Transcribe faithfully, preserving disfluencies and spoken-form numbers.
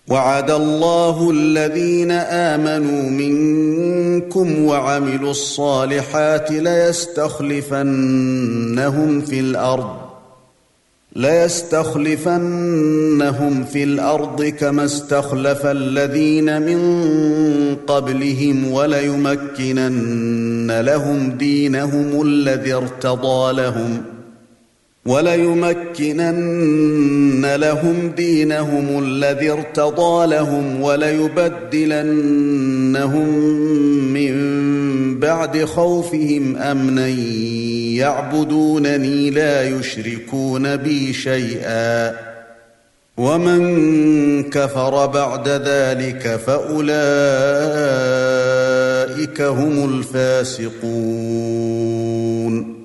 وعد الله الذين آمنوا منكم وعملوا الصالحات ليستخلفنهم في الأرض ليستخلفنهم في الأرض كما استخلف الذين من قبلهم وليمكنن لهم دينهم الذي ارتضى لهم وليمكنن لهم دينهم الذي ارتضى لهم وليبدلنهم من بعد خوفهم أمنا يعبدونني لا يشركون بي شيئا ومن كفر بعد ذلك فأولئك هم الفاسقون